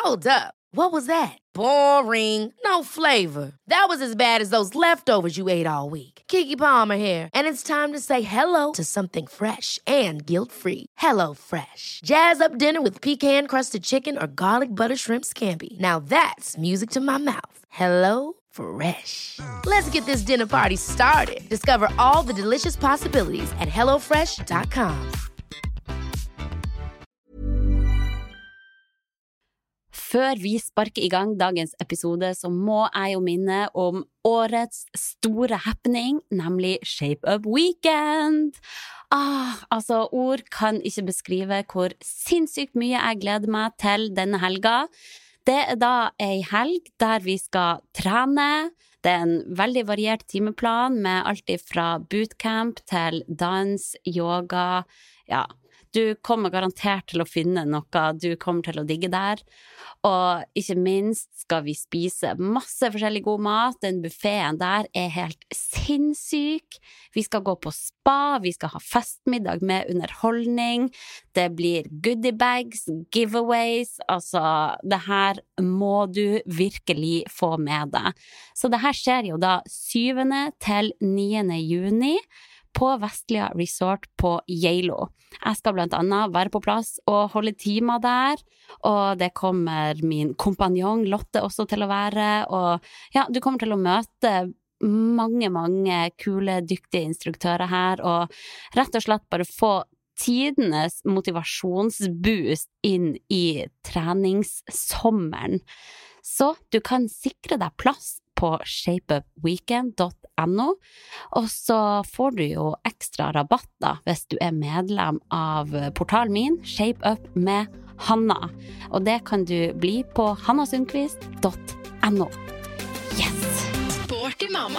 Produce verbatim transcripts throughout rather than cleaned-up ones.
Hold up. What was that? Boring. No flavor. That was as bad as those leftovers you ate all week. Keke Palmer here, and it's time to say hello to something fresh and guilt-free. Hello Fresh. Jazz up dinner with pecan-crusted chicken or garlic butter shrimp scampi. Now that's music to my mouth. Hello Fresh. Let's get this dinner party started. Discover all the delicious possibilities at hello fresh dot com. Før vi sparker i gang dagens episode, så må jeg jo minne om årets store happening, nemlig Shape Up Weekend. Ah, altså, ord kan ikke beskrive hvor sinnssykt mye jeg gleder meg til denne helga. Det er da en helg der vi skal trene. Det er en veldig variert timeplan med alt fra bootcamp til dans, yoga, ja. Du kommer garantert til å finne noe du kommer til å digge der. Og ikke minst skal vi spise masse forskjellig god mat. Den buffeten der er helt sinnssyk. Vi skal gå på spa, vi skal ha festmiddag med underholdning. Det blir goodie bags, giveaways. Altså, det her må du virkelig få med deg. Så det her skjer jo da syvende til niende juni på Vestlia Resort på Geilo. Jeg skal blant annet være på plass og holde timer der, og det kommer min kompanjong Lotte også til å være, og ja, du kommer til å møte mange, mange kule, dyktige instruktører her, og rett og slett bare få tidenes motivasjonsboost inn i treningssommeren. Så du kan sikre deg plass på shape up weekend dot no, og så får du jo ekstra rabatter hvis du er medlem av portalen min, Shape Up med Hanna, og det kan du bli på hanna sundqvist dot no. Yes! Sporty mamma!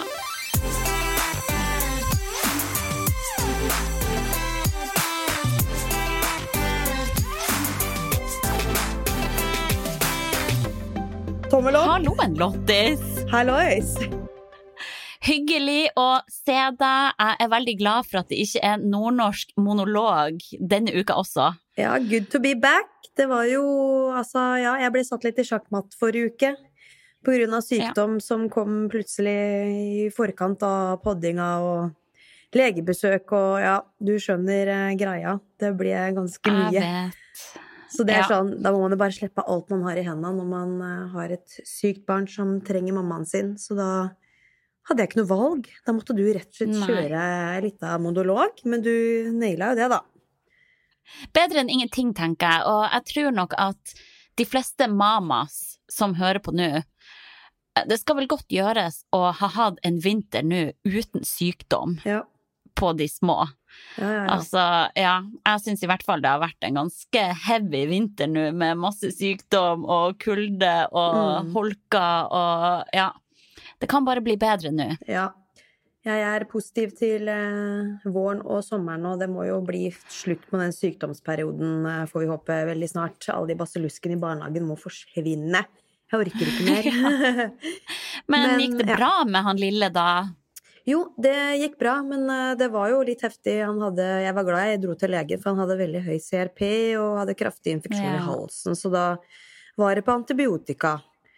Tommel opp. Halloen, Lottis! Hallois! Hyggelig å se deg. Jeg er veldig glad for at det ikke er nordnorsk monolog denne uka også. Ja, good to be back. Det var jo, altså, ja, jeg ble satt litt i sjakkmatt forrige uke på grunn av sykdom ja. Som kom plutselig i forkant av poddinga og legebesøk, og ja, du skjønner eh, greia. Det ble ganske mye. Jeg vet. Så det er ja. Sånn, da må man jo bare slippe alt man har i hendene når man uh, har et sykt barn som trenger mammaen sin, så da hadde jeg ikke noe valg. Da måtte du rett og slett kjøre litt av monolog, men du naila jo det da. Bedre enn ingenting, tenker jeg, og jeg tror nok at de fleste mamas som hører på nå, det skal vel godt gjøres å ha hatt en vinter nå uten sykdom ja. På de små. Ja, ja, ja. Altså, ja, jeg synes i hvert fall det har vært en ganske heavy vinter nå, med masse sykdom og kulde og mm. holka og ja. Det kan bare bli bedre nå. Ja, jeg er positiv til eh, våren og sommeren, og det må jo bli slutt på den sykdomsperioden, eh, får vi håpe veldig snart. Alle de basilluskene i barnehagen må forsvinne. Jeg orker ikke mer. ja. men, men gikk det bra ja. Med han lille da? Jo, det gikk bra, men uh, det var jo litt heftig. Han hadde, jeg var glad jeg dro til legen, for han hadde veldig høy C R P og hadde kraftig infeksjon ja. I halsen, så da var det på antibiotika.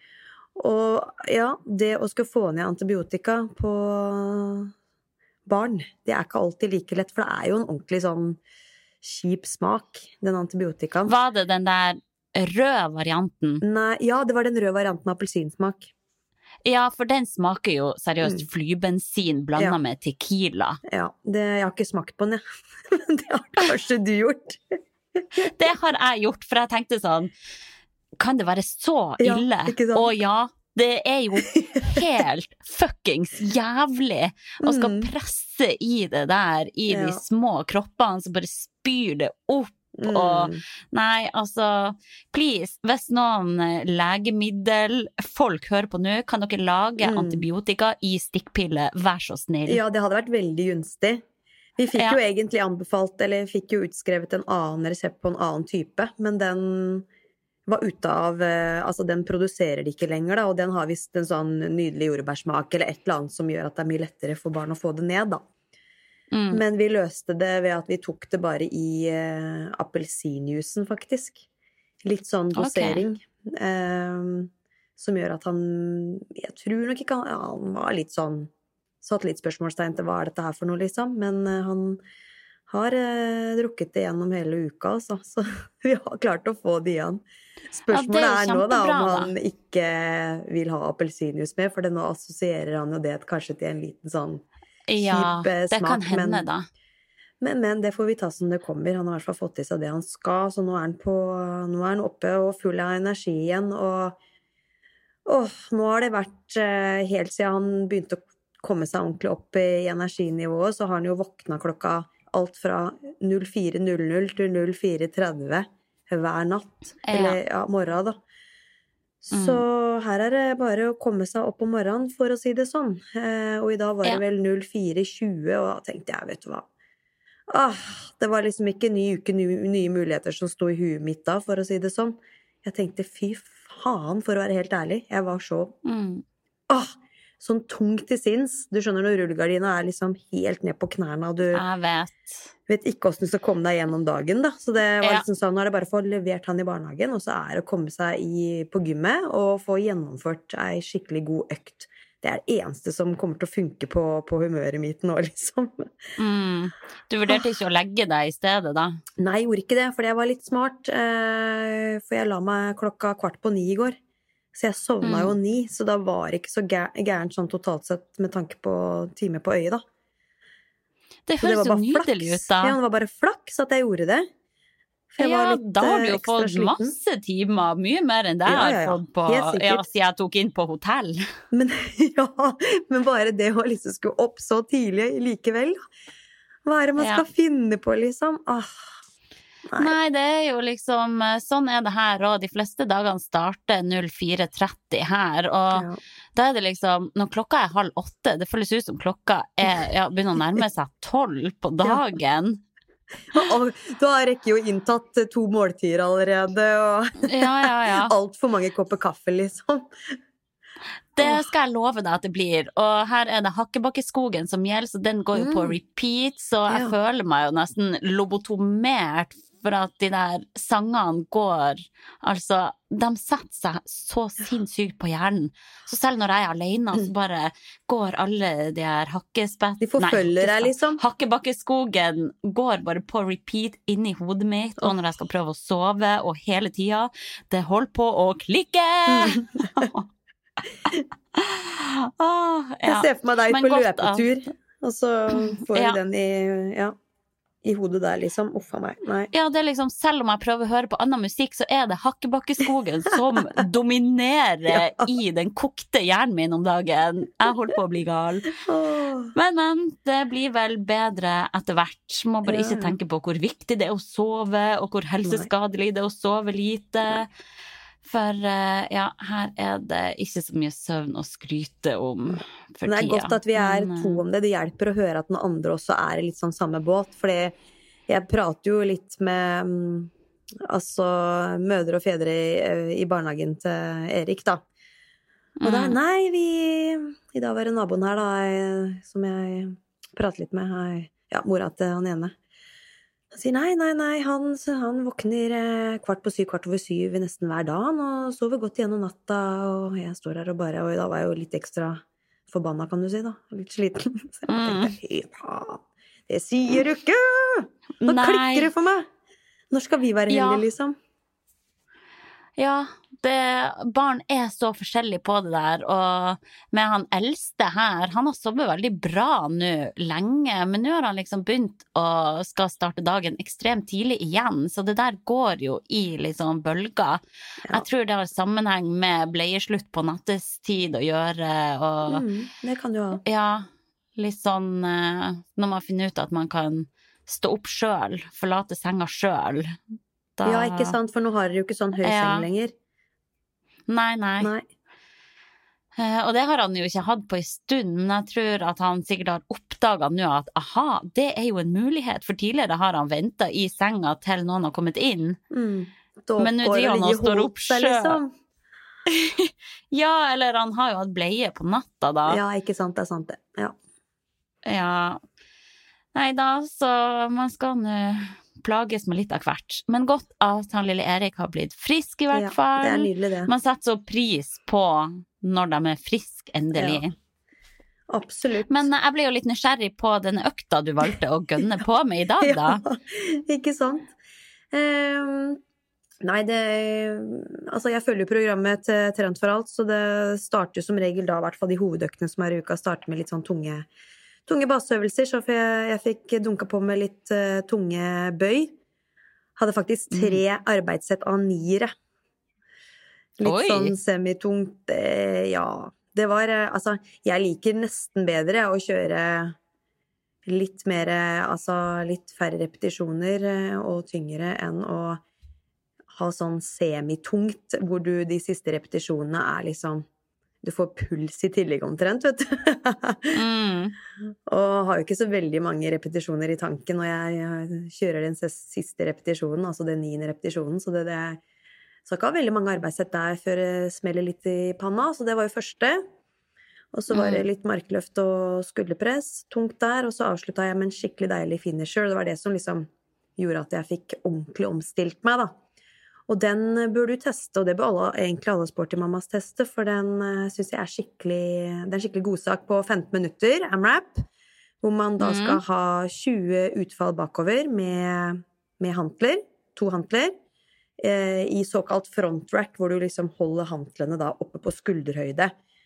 Og ja, det å skulle få ned antibiotika på barn, det er ikke alltid like lett, for det er jo en ordentlig sånn kjip smak, den antibiotikaen. Var det den der røde varianten? Nei, ja, det var den røde varianten med appelsinsmak. Ja, for den smaker jo seriøst mm. flybensin blandet ja. Med tequila. Ja, det, jeg har ikke smakt på den, ja. Men det har kanskje du gjort. Det har jeg gjort, for jeg tenkte sånn, kan det være så ille? Ja, og ja, det er jo helt fuckings jævlig å skal presse i det der, i ja. De små kroppene, så bare spyr det opp. Mm. Og nei, altså please, hvis noen legemiddelfolk hører på nå, kan dere lage mm. antibiotika i stikkpille, vær så snill. Ja, det hadde vært veldig gunstig. Vi fikk ja. Jo egentlig anbefalt, eller fikk jo utskrevet en annen resept på en annen type, men den var ute av, altså den produserer de ikke lenger da, og den har vist en sånn nydelig jordbærsmak, eller et eller annet som gjør at det er mye lettere for barn å få det ned da. Mm. Men vi løste det ved at vi tok det bare i uh, appelsinjuicen faktisk. Litt sånn dosering. Okay. eh, som gjør at han, jeg tror nok ikke han, ja, han var litt sånn, satt litt spørsmålstegn til hva er dette her for noe, liksom, men eh, han har eh, drukket det gjennom hele uka, altså, så vi har klart å få det igjen. Spørsmålet ja, er, er nå da, om han da. Ikke vil ha appelsinjuice med, for det nå assosierer han jo det kanskje til en liten sånn ja, kjip smak. Det kan hende men, da. Men, men det får vi ta som det kommer. Han har i hvert fall fått i seg det han skal, så nå er han, på, nå er han oppe og full av energi igjen, og åh, nå har det vært eh, helt siden han begynte å komme seg ordentlig opp i energinivået, så har han jo våkna klokka alt fra null fire null null til null fire tretti hver natt, ja. Eller ja, morgen da. Så mm. her er det bare å komme seg opp om morgenen, for å si det sånn. Eh, og i dag var det ja. Vel null fire tjue, og da tenkte jeg, vet du hva, ah, det var liksom ikke ny uke, nye, nye muligheter som stod i huet mitt da, for å si det sånn. Jeg tenkte, fy faen, for å være helt ærlig, jeg var så, mm. ah, sånn tungt til sinns. Du skjønner når rullegardina er liksom helt ned på knærne, og du jeg vet. vet ikke hvordan du skal komme deg gjennom dagen da. Så det var ja. Liksom sånn, nå er det bare å få levert han i barnehagen, og så er det å komme seg i, på gymmet og få gjennomført ei skikkelig god økt. Det er det eneste som kommer til å funke på, på humøret mitt nå, liksom. Mm. Du vurderte ikke å legge deg i stedet da? Nei, jeg gjorde ikke det, for jeg var litt smart, eh, for jeg la meg klokka kvart på ni i går. Så jeg sovna mm. jo ni, så da var det ikke så gærent sånn totalt sett med tanke på time på øyet da. Det høres så nydelig ut da. Ja, det var bare flaks at jeg gjorde det. For jeg ja, var litt, da har du jo fått sliten. Masse timer, mye mer enn det jeg ja, ja, ja. har fått på, ja, siden jeg tok inn på hotell. Men, ja, men bare det å liksom skulle opp så tidlig likevel. Hva er det man skal ja. Finne på, liksom? Åh. Nei. Nei, det er jo liksom, sånn er det her, og de fleste dagene starter null fire tretti her, og ja. Da er det liksom, når klokka er halv åtte, det føles ut som klokka er, ja, begynner å nærme seg tolv på dagen. Ja. Og da har jeg ikke jo inntatt to måltider allerede, og ja, ja, ja. alt for mange kopper kaffe, liksom. Det skal jeg love deg at det blir, og her er det Hakkebakkeskogen som gjelder, så den går jo på repeat, så jeg ja. Føler meg jo nesten lobotomert for at de der sangene går, altså, de setter seg så sinnssykt på hjernen, så selv når jeg er alene, så bare går alle de her hakkespett, de forfølger deg liksom. Hakkebakkeskogen går bare på repeat inn i hodet mitt, og når jeg skal prøve å sove, og hele tida, det holder på å klikke! ah, ja. Jeg ser for meg deg Men på godt, løpetur, og så får ja. Den i, ja, i hodet der liksom, uffa meg, nei. Ja, det er liksom, selv om jeg prøver å høre på annen musikk, så er det Hakkebakkeskogen som dominerer ja. I den kokte hjernen min om dagen. Jeg holder på å bli gal. Men, men, det blir vel bedre etter hvert. Må bare ja. Ikke tenke på hvor viktig det er å sove, og hvor helseskadelig det er å sove lite. For ja, her er det ikke så mye søvn å skryte om for tida. Det er godt at vi er Men, to om det. Det hjelper å høre at den andre også er i litt sånn samme båt. For jeg prater jo litt med altså, mødre og fedre i, i barnehagen til Erik, da. Og da, nei, vi... I dag var det naboen her, da, som jeg prater litt med. Ja, mora til han ene. Han sier, nei, nei, nei, han, han våkner kvart på syv, kvart over syv nesten hver dag, og sover godt gjennom natta, og jeg står her og bare, og da var jeg jo litt ekstra forbanna, kan du si da, litt sliten. Så jeg tenkte, hei, faen, det sier du ikke! Nå nei. Klikker det for meg! Når skal vi være heldige, ja. Liksom? Ja, det, barn er så forskjellige på det der, og med han eldste her, han har sovet veldig bra nå lenge, men nå har han liksom begynt å skal starte dagen ekstremt tidlig igjen, så det der går jo i liksom bølger. Ja. Jeg tror det har sammenheng med bleieslutt på nattestid å gjøre, og mm, det kan du ha. Ja, litt sånn, når man finner ut at man kan stå opp selv, forlate senga selv. Da... Ja, ikke sant, for nå har dere jo ikke sånn høy ja. Seng lenger. Nei, nei. nei. Uh, og det har han jo ikke hatt på en stund, men jeg tror at han sikkert har oppdaget nå at, aha, det er jo en mulighet, for tidligere har han ventet i senga til noen har kommet inn. Mm. Men nå driver han og står opp selv. Liksom. Ja, eller han har jo hatt bleie på natta da. Ja, ikke sant, det er sant det. Ja. Ja. Nei da, så man skal nå plages med litt av hvert. Men godt at han lille Erik har blitt frisk i hvert Ja, fall. det er nydelig det. Man setter så pris på når de er frisk endelig. Ja. Absolutt. Men jeg ble jo litt nysgjerrig på denne økta du valgte å gønne på med i dag, da. Ja, ikke sant? Um, nei, det Altså, jeg følger jo programmet til Trent for alt, så det starter jo som regel da, i hvert fall de hovedøktene som er i uka, starter med litt sånn tunge, tunge baseøvelser, så jeg, jeg fikk dunka på med litt uh, tunge bøy. Hadde faktisk tre mm. arbeidssett av niere. Litt Oi. Sånn semitungt, eh, ja. Det var, altså, jeg liker nesten bedre å kjøre litt mer, altså litt færre repetisjoner og tyngre enn å ha sånn semitungt, hvor du de siste repetisjonene er liksom, du får puls i tillegg omtrent, vet du. mm. Og har jo ikke så veldig mange repetisjoner i tanken når jeg kjører den siste repetisjonen, altså den niende repetisjonen, så det, det så ikke ha veldig mange arbeidssett der før det smeller litt i panna, så det var jo første. Og så var det litt markløft og skulderpress, tungt der, og så avsluttet jeg med en skikkelig deilig finisher. Det var det som liksom gjorde at jeg fikk ordentlig omstilt meg, da. Og den bør du teste, og det bør alle, egentlig alle sporty mammas teste, for den synes jeg er skikkelig, det er en skikkelig godsak på femten minutter, AMRAP, hvor man da skal ha tjue utfall bakover med, med hantler, to hantler, i såkalt frontrack, hvor du liksom holder hantlene da oppe på skulderhøyde,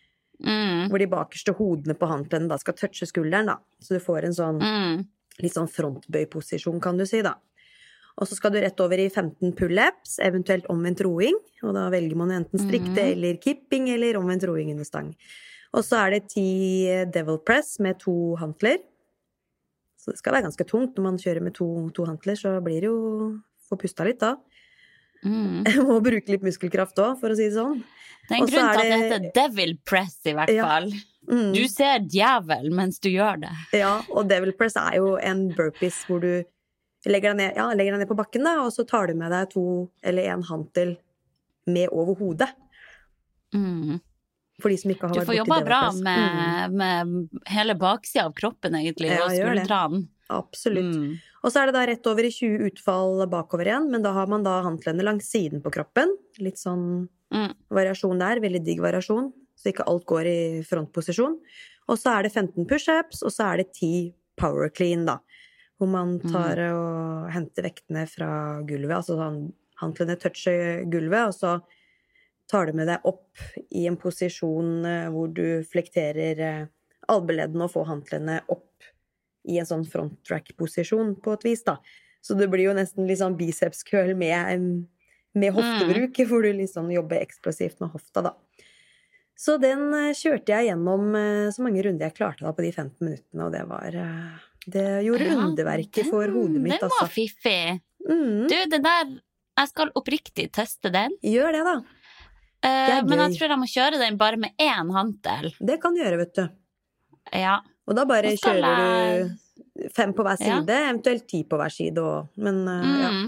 mm. hvor de bakerste hodene på hantlene da skal touche skulderen da, så du får en sånn mm. litt sånn frontbøyposisjon, kan du si da. Og så skal du rett over i femten pull-ups, eventuelt omvendt roing, og da velger man enten strikte mm. eller kipping, eller omvendt roing under stang. Og så er det ti devil press med to hantler, så det skal være ganske tungt når man kjører med to, to hantler, så blir det jo, får pusta litt da. Mm. Jeg må bruke litt muskelkraft også, for å si det sånn. Det er en grunn til at det heter devil press i hvert ja. fall. Mm. Du ser djevel mens du gjør det. Ja, og devil press er jo en burpees hvor du legger deg ned, ja, legger deg ned på bakken da, og så tar du med deg to eller en hantel med over hodet. Mm. For de som ikke har vært borti devil press. Du får jobba bra med, mm. med hele baksida av kroppen egentlig, ja, og skuldrene. Absolutt. Mm. Og så er det da rett over i tjue utfall bakover igjen, men da har man da hantlene langs siden på kroppen. Litt sånn mm. variasjon der, veldig digg variasjon, så ikke alt går i frontposisjon. Og så er det femten push-ups, og så er det ti power clean da, hvor man tar mm. og henter vektene fra gulvet, altså sånn, hantlene toucher gulvet, og så tar du med deg opp i en posisjon hvor du flekterer albuleddene og får hantlene opp i en sånn front-track-posisjon på et vis da. Så det blir jo nesten litt sånn biceps-køl med, med hoftebruk, mm. hvor du liksom jobber eksplosivt med hofta da. Så den kjørte jeg gjennom så mange runder jeg klarte da på de femten minuttene, og det var, det gjorde ja, underverket den, for hodet mitt. Den var altså. Fiffig. Mm. Du, det der, jeg skal oppriktig teste den. Gjør det da. Uh, men jeg tror jeg må kjøre den bare med én hantel. Det kan du gjøre, vet du. Ja. Og da bare kjører jeg... du fem på hver side, ja. eventuelt ti på hver side også. Men uh, mm. ja.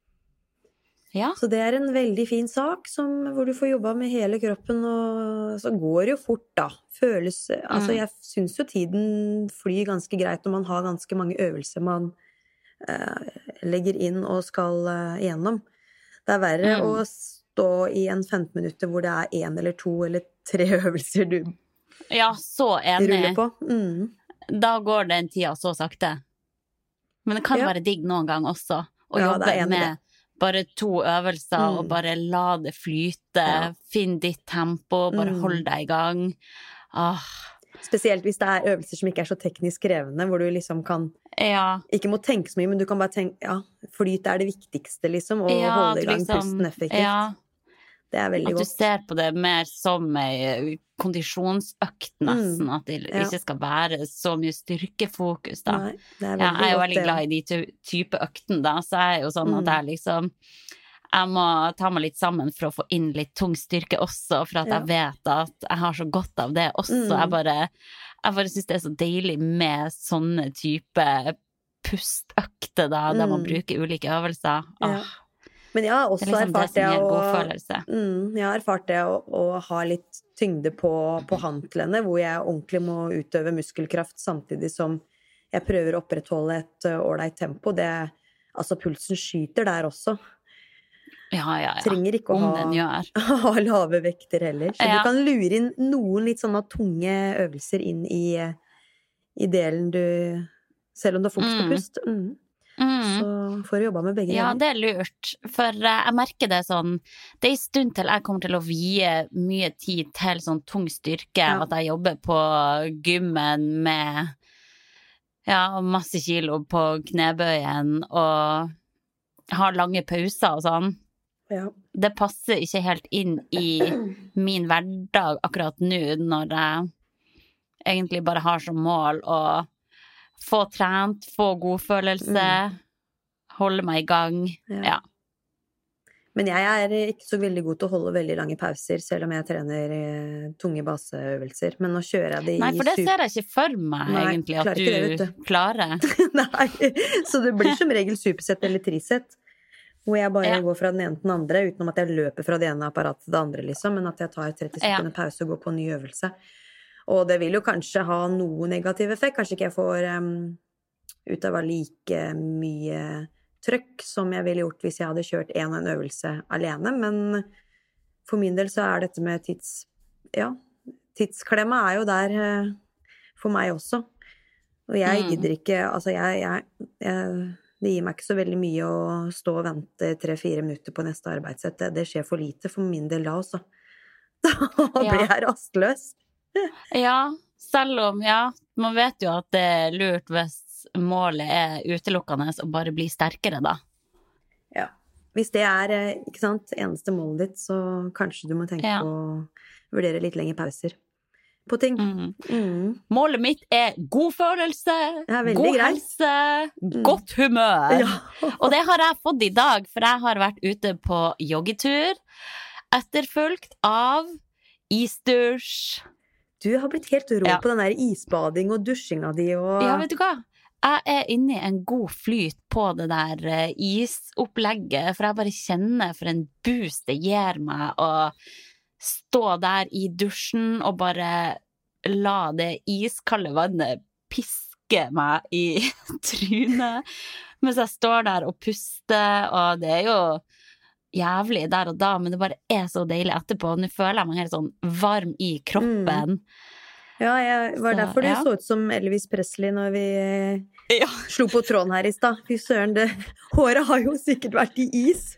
ja. Så det er en veldig fin sak som, hvor du får jobba med hele kroppen, og så går det jo fort da. Føles, mm. altså jeg synes jo tiden flyr ganske greit når man har ganske mange øvelser man uh, legger inn og skal uh, gjennom. Det er verre mm. å stå i en femten minutter hvor det er en eller to eller tre øvelser du ja, så enig. Ruller på. Mm. Da går den tida så sakte. Men det kan ja. være digg noen gang også, å ja, jobbe med bare to øvelser, mm. og bare la det flyte, ja. Finn ditt tempo, bare mm. hold deg i gang. Ah. Spesielt hvis det er øvelser som ikke er så teknisk krevende, hvor du liksom kan, ja. ikke må tenke så mye, men du kan bare tenke, ja, flyt er det viktigste liksom, og ja, holde i gang liksom, pusten effektivt. Ja. Det er veldig godt. At du ser på det mer som en kondisjonsøkt nesten, mm, at det ja. ikke skal være så mye styrkefokus da. Nei, det er ja, jeg er jo veldig glad i de type økten da, så jeg er jo sånn mm. at jeg liksom, jeg må ta meg litt sammen for å få inn litt tung styrke også, for at ja. jeg vet at jeg har så godt av det også. Mm. Jeg bare, jeg bare synes det er så deilig med sånne type pustøkter da, mm. der man bruker ulike øvelser. Åh. Ja. Men jeg har også det liksom erfart det, det å, mm, jeg har erfart det å, å ha litt tyngde på, på hantlene, hvor jeg ordentlig må utøve muskelkraft samtidig som jeg prøver å opprettholde et ålreit tempo. Det altså pulsen skyter der også. Ja, ja, ja. Trenger ikke å Om ha, den gjør. ha lave vekter heller. Så Ja. du kan lure inn noen litt sånne tunge øvelser inn i, i delen du, selv om du har fokus på Mm. pust. Mm. Mm. Så får du jobba med begge Ja, deler. det er lurt, for eh, jeg merker det sånn, det er en stund til jeg kommer til å vie mye tid til sånn tung styrke, Ja. at jeg jobber på gymmen med ja, masse kilo på knebøyen, og har lange pauser og sånn. Ja. Det passer ikke helt inn i min hverdag akkurat nå, når jeg egentlig bare har som mål å få trent, få god følelse, holde meg i gang. Ja. Ja. Men jeg er ikke så veldig god til å holde veldig lange pauser, selv om jeg trener eh, tunge baseøvelser. Men nå kjører jeg det i Nei, for det sup- ser jeg ikke for meg, Nei, egentlig, at klarer ikke det, vet du klarer. Nei, så det blir som regel supersett eller trisett, hvor jeg bare Ja. går fra den ene til den andre, utenom at jeg løper fra det ene apparatet til det andre, liksom, men at jeg tar tretti Ja. sekunder pause og går på en ny øvelse. Og det vil jo kanskje ha noe negativ effekt. Kanskje ikke jeg får um, ut av like mye trøkk som jeg ville gjort hvis jeg hadde kjørt en og en øvelse alene, men for min del så er dette med tids... Ja, tidsklemma er jo der eh, for meg også. Og jeg Mm. gidder ikke, altså jeg, jeg, jeg, det gir meg ikke så veldig mye å stå og vente tre-fire minutter på neste arbeidssett. Det, det skjer for lite for min del da også. Da blir jeg rastløs. Ja, selv om, ja, man vet jo at det er lurt hvis målet er utelukkende å bare bli sterkere da. Ja. Hvis det er, eh, ikke sant, eneste målet ditt, så kanskje du må tenke Ja. på å vurdere litt lengre pauser på ting. Mm. Mm. Målet mitt er god følelse, Ja, veldig god greit. helse, godt humør. Ja. Og det har jeg fått i dag, for jeg har vært ute på joggetur, etterfulgt av isdusj. Du har blitt helt rå Ja. på den der isbading og dusjinga di og... Ja, vet du hva? Jeg er inne i en god flyt på det der eh, isopplegget, for jeg bare kjenner for en boost det gir meg å stå der i dusjen og bare la det iskalde vannet piske meg i trynet mens jeg står der og puster, og det er jo jævlig der og da, men det bare er så deilig etterpå. Nå føler jeg meg helt sånn varm i kroppen. Ja, jeg var Så, derfor du ja. så ut som Elvis Presley når vi Ja. slo på tråden her i stad. Fy søren, det håret har jo sikkert vært i is.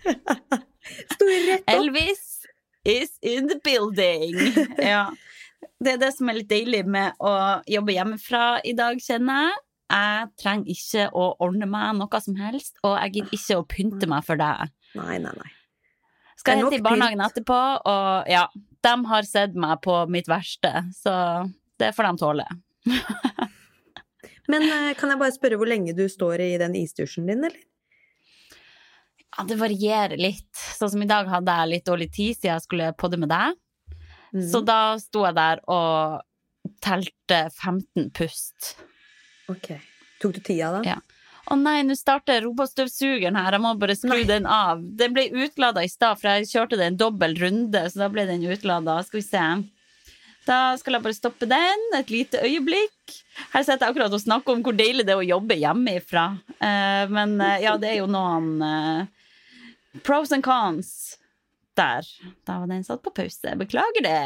Sto rett opp. Elvis is in the building. Ja. Det er det som er litt deilig med å jobbe hjemmefra i dag, kjenner jeg. Jeg trenger ikke å ordne meg noe som helst, og jeg gidder ikke å pynte meg for det. Nei, nei, nei. Skal Det er jeg nok til barnehagen pynt. etterpå, og ja, de har sett meg på mitt verste, så det får de tåle. Men eh, kan jeg bare spørre hvor lenge du står i den isdusjen din, eller? Ja, det varierer litt. Sånn som i dag hadde jeg litt dårlig tid siden jeg skulle podde med deg. Mm. Så da sto jeg der og telte femten pust. Ok. Tok du tida da? Ja. Å nei, nå starter robotstøvsugeren her. Jeg må bare skru Nei. den av. Den ble utladet i stad, for jeg kjørte det en dobbelt runde, så da ble den utladet. Skal vi se. Da skal jeg bare stoppe den et lite øyeblikk. Her sitter jeg akkurat og snakker om hvor deilig det er å jobbe hjemmefra. Eh, men eh, ja, det er jo noen eh, pros and cons der. Da var den satt på pause. Beklager det.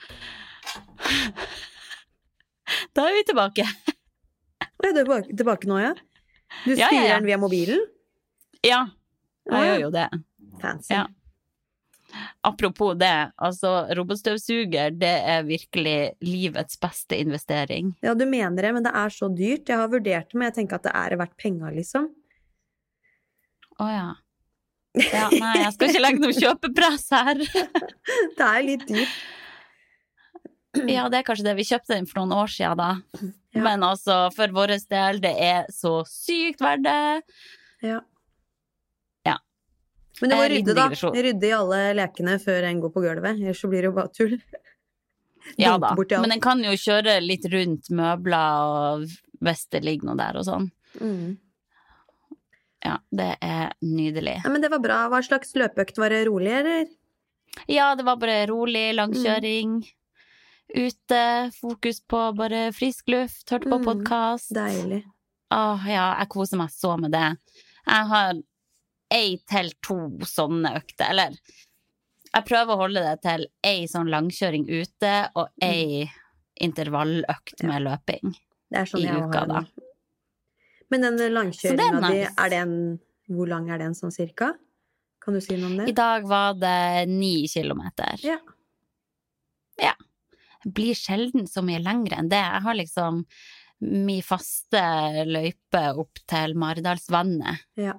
Da er vi tilbake. Er du tilbake, tilbake nå, ja? Du Ja, styrer ja, ja. den via mobilen? Ja, Å, jeg ja. gjør jo det. Fancy. Ja. Apropos det, altså robotstøvsuger, det er virkelig livets beste investering. Ja, du mener det, men det er så dyrt. Jeg har vurdert det, men jeg tenker at det er verdt penger, liksom. Å ja. Ja, nei, jeg skal ikke legge noe kjøpepress her. Det er litt dyrt. Ja, det er kanskje det. Vi kjøpte den for noen år siden da. Ja. Men altså, for vår del, det er så sykt verdt det. Ja. Ja. Men du må Eh, liten rydde, da. digresjon. Rydde i alle lekene før en går på gulvet. Ellers så blir det jo bare tull. Ja Dunke da, borti alt. men den kan jo kjøre litt rundt møbler og hvis det ligger noe der og sånn. Mm. Ja, det er nydelig. Ja, men det var bra. Hva slags løpeøkt? Var det rolig, eller? Ja, det var bare rolig, langkjøring. Ute, fokus på bare frisk luft, hørte på Mm. podcast. Deilig. Åh, ja, jeg koser meg så med det. Jeg har ei til to sånne økter, eller jeg prøver å holde det til ei sånn langkjøring ute, og ei mm. intervalløkt med løping det er sånn i jeg uka da. Men den langkjøringen nice. di, er det en, hvor lang er den sånn cirka? Kan du si noe om det? I dag var det ni kilometer. Ja. Ja. Det blir sjelden så mye lengre enn det. Jeg har liksom min faste løype opp til Maridalsvannet. Ja.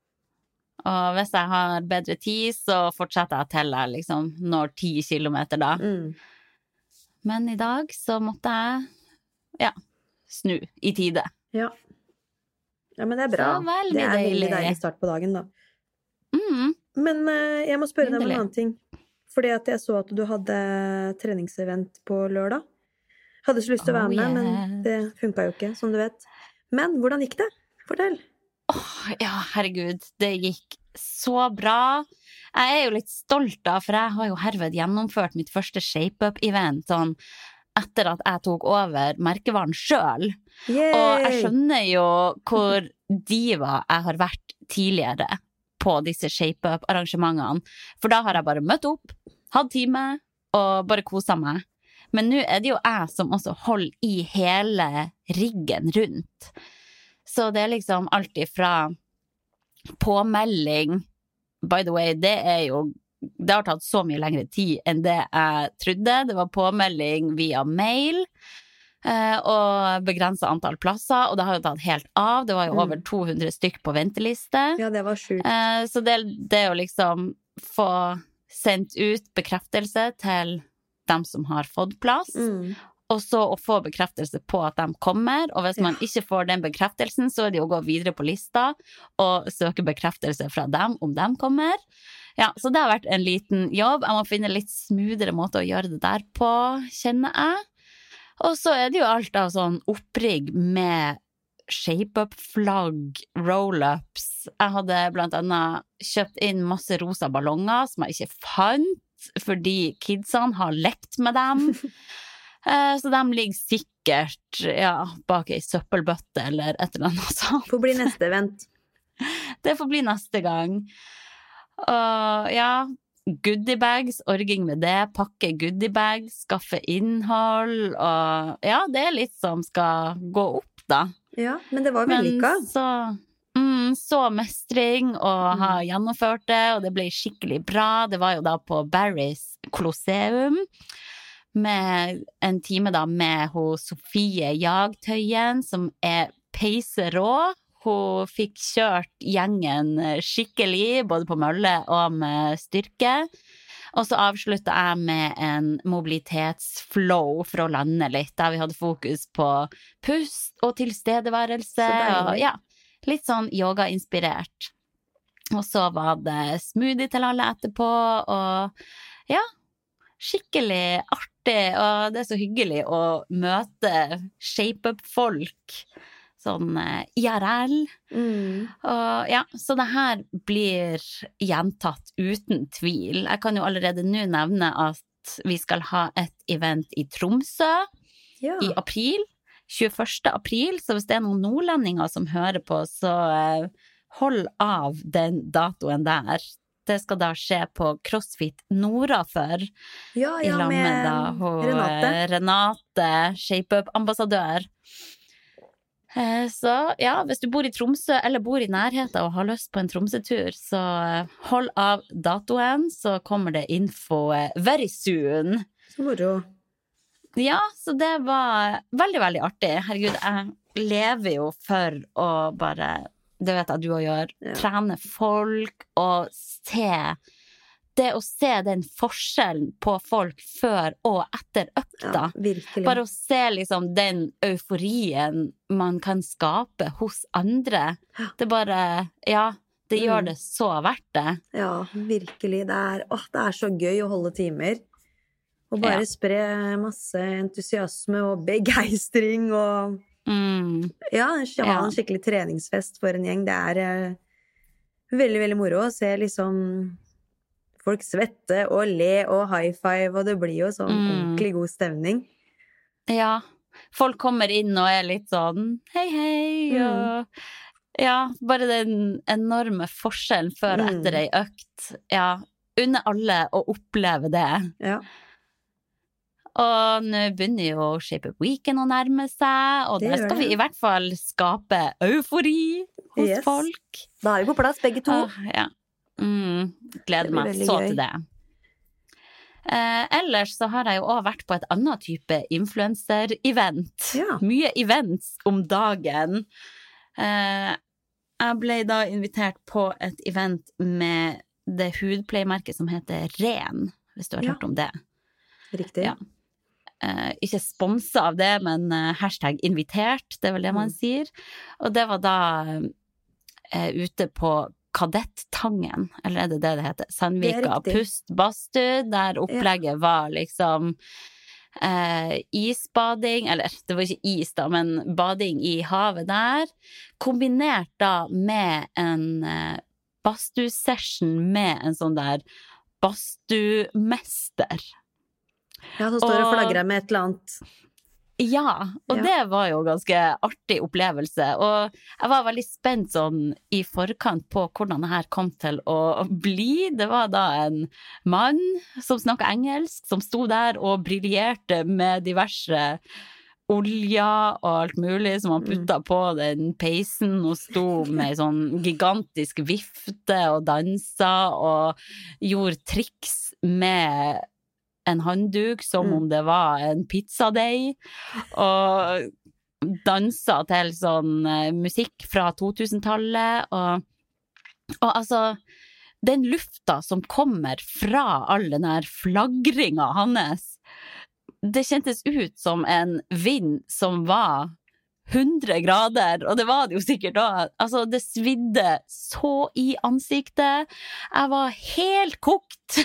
Og hvis jeg har bedre tid, så fortsetter jeg til jeg liksom når ti kilometer da. Mm. Men i dag så måtte jeg, ja, snu i tide. Ja. Ja, men det er bra. Det er en veldig deilig start på dagen da. Mm. Men uh, jeg må spørre deg om en Endelig. annen ting. Fordi at jeg så at du hadde treningsevent på lørdag. Hadde så lyst til å være Oh, med, yes. men det funket jo ikke, som du vet. Men hvordan gikk det? Fortell. Åh, ja, herregud, det gikk så bra. Jeg er jo litt stolt da, for jeg har jo herved gjennomført mitt første shape-up-event, sånn etter at jeg tok over merkevaren selv. Yay! Og jeg skjønner jo hvor diva jeg har vært tidligere på disse shape-up-arrangementene. For da har jeg bare møtt opp, hatt time, og bare koset meg. Men nå er det jo jeg som også holder i hele riggen rundt. Så det er liksom alt ifra påmelding. By the way, det er jo det har tatt så mye lengre tid enn det jeg trodde. Det var påmelding via mail og begrenset antall plasser, og det har jo tatt helt av. Det var jo over to hundre stykk på venteliste. Ja, det var sjukt. Så det, det å liksom få sendt ut bekreftelse til dem som har fått plass, Mm. og så å få bekreftelse på at de kommer, og hvis man ikke får den bekreftelsen, så er det jo å gå videre på lista og søke bekreftelse fra dem om de kommer. Ja, så det har vært en liten jobb. Jeg må finne litt smoothere måte å gjøre det der på, kjenner jeg. Og så er det jo alt av sånn opprigg med shape-up-flagg, roll-ups. Jeg hadde blant annet kjøpt inn masse rosa ballonger som jeg ikke fant, fordi kidsene har lekt med dem. Så de ligger sikkert ja, bak ei søppelbøtte eller et eller annet sånt. Får bli neste event. Det får bli neste gang. Og ja, goodiebags, orging med det, pakke goodiebags, skaffe innhold, og ja, det er litt som skal gå opp da. Ja, men det var vellykka. Men så, mm, så mestring og mm. ha gjennomført det, og det ble skikkelig bra. Det var jo da på Barry's Colosseum, med en time da med hos Sofie Jagtøyen, som er peiserå. Hun fikk kjørt gjengen skikkelig, både på mølle og med styrke. Og så avsluttet jeg med en mobilitetsflow for å lande litt, der vi hadde fokus på pust og tilstedeværelse. Og, ja, litt sånn yoga-inspirert. Og så var det smoothie til alle etterpå, og ja, skikkelig artig, og det er så hyggelig å møte shape-up-folk. Sånn uh, I R L. Mm. Og ja, så det her blir gjentatt uten tvil. Jeg kan jo allerede nå nevne at vi skal ha et event i Tromsø ja. I april, tjueførste april, så hvis det er noen nordlendinger som hører på, så uh, hold av den datoen der. Det skal da skje på CrossFit Nordafor. Ja, ja, med, med da, hun, Renate. Renate, shape-up-ambassadør. Så ja, hvis du bor i Tromsø eller bor i nærheten og har lyst på en Tromsø-tur, så hold av datoen, så kommer det info very soon. Så moro. Ja, så det var veldig, veldig artig. Herregud, jeg lever jo for å bare, det vet jeg du også gjør, ja. Trene folk og se det å se den forskjellen på folk før og etter økta. Ja, virkelig. Bare å se liksom den euforien man kan skape hos andre. Det bare, ja, det mm. gjør det så verdt det. Ja, virkelig. Det er, åh, det er så gøy å holde timer. Og bare ja. Spre masse entusiasme og begeistring og mm. ja, ha ja. En skikkelig treningsfest for en gjeng. Det er uh, veldig, veldig moro å se liksom folk svette og le og high five, og det blir jo sånn mm. ordentlig god stemning. Ja, folk kommer inn og er litt sånn hei hei, mm. og Ja, bare den enorme forskjellen før og etter ei økt. Ja, unner alle å oppleve det. Ja. Og nå begynner jo Shape Up Weekend å nærme seg, og Det der gjør skal vi det. i hvert fall skape eufori hos Yes. folk. Da er vi på plass, begge to. Åh, ja. Mm, Det gleder blir meg veldig så gøy. til det. Eh, ellers så har jeg jo også vært på et annet type influencer-event. Ja. Mye events om dagen. Eh, jeg ble da invitert på et event med det hudpleiemerket som heter Ren, hvis du har Ja. hørt om det. Riktig. Ja. Eh, ikke sponset av det, men eh, hashtag invitert, det er vel det man Mm. sier. Og det var da eh, ute på Kadettangen, eller er det det det heter? Sandvika riktig. Pust Badstue, der opplegget var liksom eh, isbading, eller det var ikke is da, men bading i havet der, kombinert da med en eh, badstue-session med en sånn der badstue-mester. Ja, så står det Og- flagret med et eller annet. Ja, og Ja. det var jo ganske artig opplevelse, og jeg var veldig spent sånn i forkant på hvordan det her kom til å bli. Det var da en mann som snakket engelsk, som sto der og briljerte med diverse olja og alt mulig som han putta på den peisen, og sto med ei sånn gigantisk vifte og dansa og gjorde triks med en handduk som Mm. om det var en pizzadeig, og dansa til sånn eh, musikk fra to-tusentallet, og, og altså, den lufta som kommer fra all den her flagringa hans, det kjentes ut som en vind som var hundre grader, og det var det jo sikkert da. Altså, det svidde så i ansiktet. Jeg var helt kokt.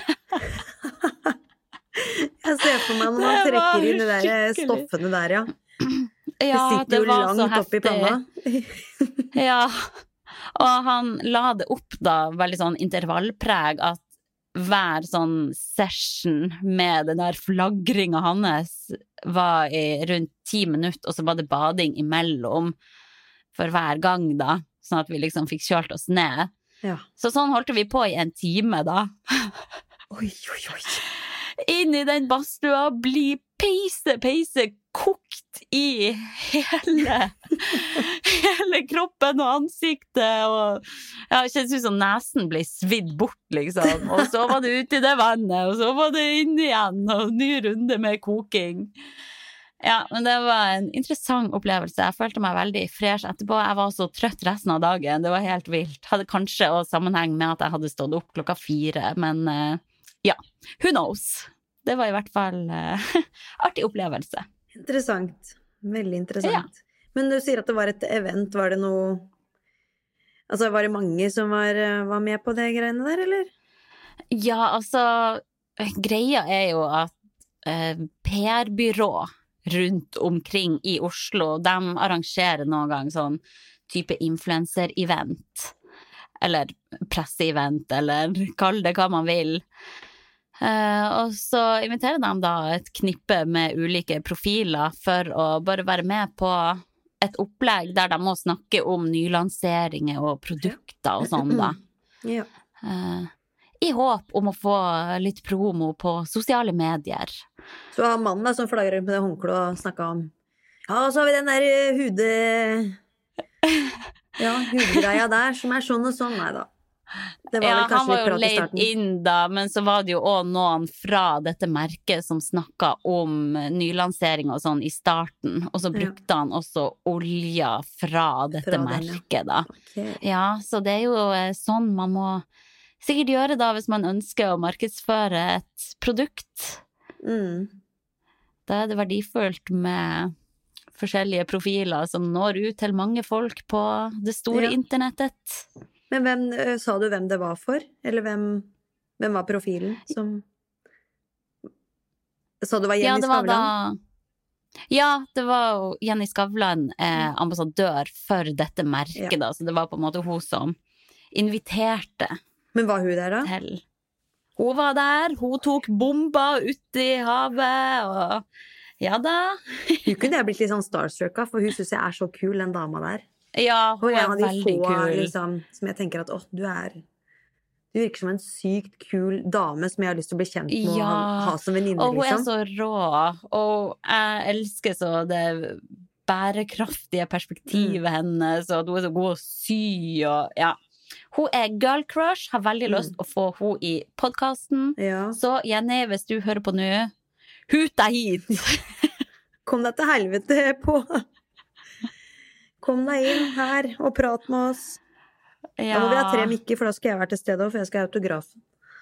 Jeg ser for meg når man Det var trekker inn de der skikkelig. stoffene der, ja. Det Ja, sitter jo var så langt oppi heftig. panna. Ja, og han la det opp da, veldig sånn intervallpreg, at hver sånn session med den der flagringa hans var i rundt ti minutter, og så var det bading imellom for hver gang da, sånn at vi liksom fikk kjølt oss ned. Ja. Så sånn holdt vi på i en time da. Oi, oi, oi. Inn i den badstua, bli peise, peise, kokt i hele, hele kroppen og ansiktet, og ja, det kjennes ut som nesen ble svidd bort, liksom. Og så var det ute i det vannet, og så var det inn igjen, og ny runde med koking. Ja, men det var en interessant opplevelse. Jeg følte meg veldig fresh etterpå. Jeg var så trøtt resten av dagen, det var helt vilt. Hadde kanskje også sammenheng med at jeg hadde stått opp klokka fire, men uh, ja, who knows? Det var i hvert fall uh, artig opplevelse. Interessant. Veldig interessant. Ja. Men du sier at det var et event, var det noe... Altså, var det mange som var, var med på det greiene der, eller? Ja, altså, greia er jo at uh, P R-byrå rundt omkring i Oslo, de arrangerer noen gang sånn type influencer-event, eller presseevent, eller kall det hva man vil. Uh, og så inviterer de da et knippe med ulike profiler for å bare være med på et opplegg der de må snakke om nylanseringer og produkter og sånn da. Ja. Uh, I håp om å få litt promo på sosiale medier. Så har mannen da, som flagrer med det håndklo og snakket om ja, så har vi den der eh, hude... Ja, hudgreia der, som er sånn og sånn. Nei da. Det var Ja, vel han kanskje var litt jo prat i leid starten. inn da, men så var det jo også noen fra dette merket som snakket om nylansering og sånn i starten, og så Ja. brukte han også olja fra dette Fra den, ja. merket da. Ok. Ja, så det er jo eh, sånn man må sikkert gjøre da, hvis man ønsker å markedsføre et produkt. Mm. Da er det verdifullt med forskjellige profiler som når ut til mange folk på det store Ja. internettet. Men hvem, eh, sa du hvem det var for? Eller hvem, hvem var profilen som... Sa du var Jenny Ja, det var Skavlan? da Ja, det var jo Jenny Skavlan, eh, ambassadør for dette merket, Ja. da, så det var på en måte hun som inviterte Men var hun der da? til. Hun var der, hun tok bomba ute i havet, og ja da. Hun kunne jeg blitt litt sånn starstruck av, for hun synes jeg er så kul, den dama der. Ja, hun Og er en av de veldig få, kul. liksom, som jeg tenker at, åh, du er... Du virker som en sykt kul dame som jeg har lyst til å bli kjent med og ha, Ja, ha som venninne, og hun er liksom. så rå, og jeg elsker så det bærekraftige perspektivet Mm. hennes, og at hun er så god å sy, og ja. Hun er girl crush, har veldig Mm. lyst å få hun i podcasten. Ja. Så Jenny, hvis du hører på nå, hut deg hit! Kom deg til helvete på. Kom deg inn her og prat med oss. Da må vi ha tre mikker, for da skal jeg være til stede, for jeg skal ha autografen.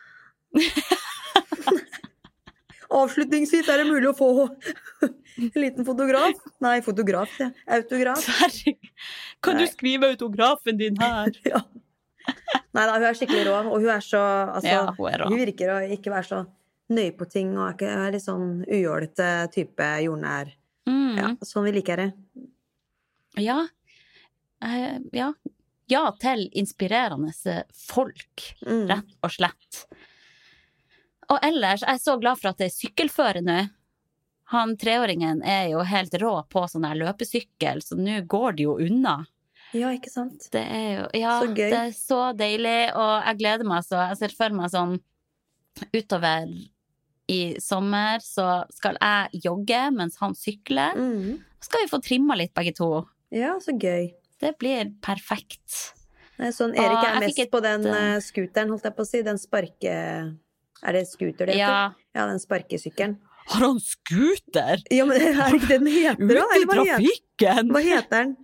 Avslutningsvis er det mulig å få en liten fotograf. Nei, fotograf, ja. Autograf. Herregud, kan Nei. du skrive autografen din her? Ja. Nei da, hun er skikkelig rå, og hun er så, altså, Ja, hun er rå. hun virker å ikke være så nøye på ting, og er, ikke, er litt sånn ujålete type jordnær. Mm. Ja, sånn vi liker det. Ja. Eh, ja. Ja til inspirerende folk, Mm. rett og slett. Og ellers, jeg er så glad for at det er sykkelføre nå. Han treåringen er jo helt rå på sånn her løpesykkel, så nå går det jo unna. Ja, ikke sant? Det er jo, ja, Så gøy. det er så deilig, og jeg gleder meg så. Jeg ser for meg sånn, utover i sommer, så skal jeg jogge mens han sykler. Mm. Så skal vi få trimma litt begge to. Ja, så gøy. Det blir perfekt. Nei, sånn, Erik Og er jeg mest fikk et, på den eh, uh, skuteren, holdt jeg på å si. Den sparke... Er det skuter det heter? Ja. Ja, den sparkesykkelen. Har han skuter? Ja, men er det ikke det den heter, da? Eller hva heter, trafikken! hva heter den?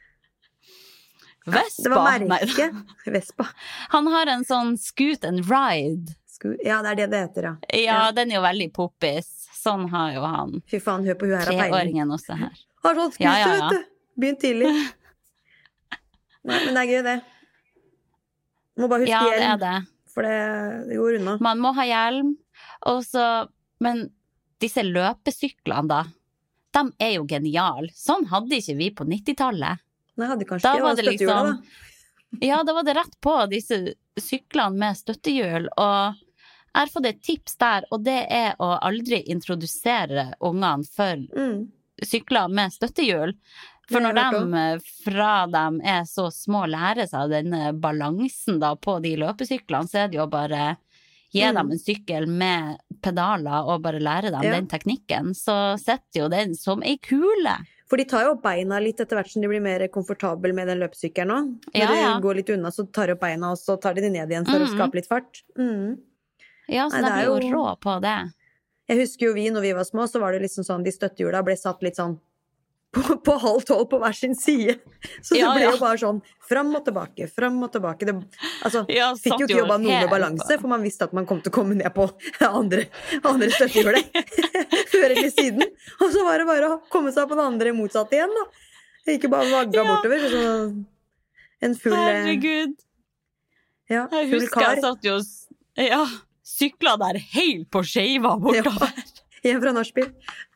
Vespa? Det var Nei. merket. Vespa. Han har en sånn scoot and ride. Sku... Ja, det er det det heter, ja. Ja, Ja. den er jo veldig poppis. Sånn har jo han. Fy faen, hør på hun her av peiling. Treåringen også her. Har sånn skuter, Ja, ja, ja. vet du. Begynt tidlig. Nei, men det er gøy, det. Må bare huske Ja, det er hjelm, det. for det, det går unna. Man må ha hjelm. Og så, men disse løpesyklene da, de er jo genial. Sånn hadde ikke vi på nittitallet. Nei, hadde kanskje Da ikke var det støttehjula, liksom, da. ja, da var det rett på disse syklene med støttehjul, og jeg har fått et tips der, og det er å aldri introdusere ungene for Mm. sykler med støttehjul. For Det når har jeg de fra dem er så små lærer seg denne balansen da på de løpesyklene, så er det jo bare gi Mm. dem en sykkel med pedaler og bare lære dem Ja. den teknikken, så setter jo den som ei kule. For de tar jo opp beina litt etter hvert som de blir mer komfortabel med den løpesykkelen nå. Når Ja, ja. de går litt unna, så tar de opp beina, og så tar de de ned igjen for å Mhm. skape litt fart. Mm. Ja, så Nei, de det er blir jo jo- rå på det. Jeg husker jo vi, når vi var små, så var det liksom sånn, de støttehjula ble satt litt sånn på, på halv tolv på hver sin side. Så det Ja, ble ja. jo bare sånn fram og tilbake, fram og tilbake. Det, altså, Ja, fikk satt jo ikke jo jobba noe med helt balanse, på. for man visste at man kom til å komme ned på andre, andre støttehjulet før eller siden. Og så var det bare å komme seg på den andre motsatte igjen, da. Ikke bare vagga Ja. bortover. Så en full, eh, Herregud, ja, jeg full husker kar jeg satt jo, s- ja, sykla der helt på skeiva bortover. hjem fra nachspiel.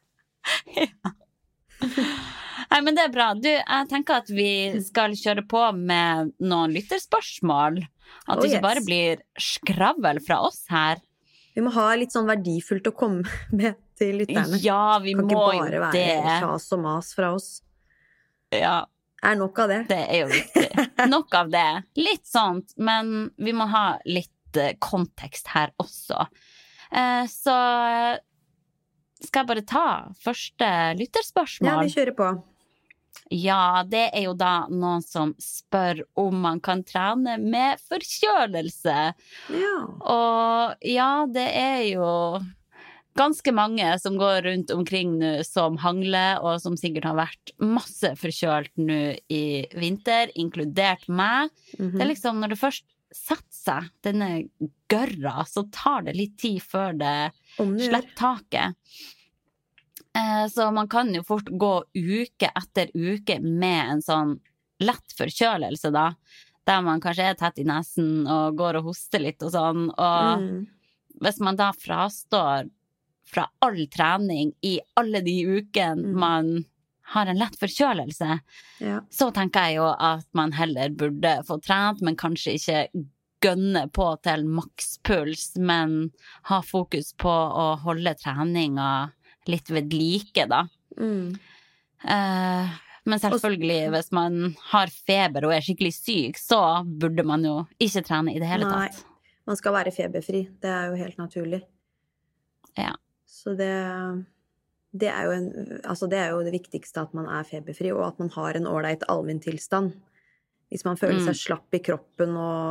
Nei, men det er bra. Du, jeg tenker at vi skal kjøre på med noen lytterspørsmål. At Oh, det ikke yes. bare blir skravel fra oss her. Vi må ha litt sånn verdifullt å komme med til lytterne. Ja, vi Kan ikke må jo bare være det. kjas og mas fra oss. Ja, Er nok av det. det er jo viktig. Nok av det. Litt sånt, men vi må ha litt eh, kontekst her også. Eh, så skal jeg bare ta første lytterspørsmål? Ja, vi kjører på. Ja, det er jo da noen som spør om man kan trene med forkjølelse. Ja. Og ja, det er jo ganske mange som går rundt omkring nå som hangler, og som sikkert har vært masse forkjølt nå i vinter, inkludert meg. Mhm. Det er liksom, når det først setter seg, denne gørra, så tar det litt tid før det Om det gjør. slipper taket. Eh, Så man kan jo fort gå uke etter uke med en sånn lett forkjølelse da, der man kanskje er tett i nesen og går og hoster litt og sånn, og Mm. hvis man da frastår fra all trening i alle de ukene Mm. man har en lett forkjølelse, Ja. så tenker jeg jo at man heller burde få trent, men kanskje ikke gønne på til makspuls, men ha fokus på å holde treninga litt ved like, da. Mm. Eh, men selvfølgelig, hvis man har feber og er skikkelig syk, så burde man jo ikke trene i det hele Nei, tatt. man skal være feberfri. Det er jo helt naturlig. Ja. Så det, det, er jo en, altså det er jo det viktigste, at man er feberfri, og at man har en ordentlig allmenntilstand. Hvis man føler seg slapp i kroppen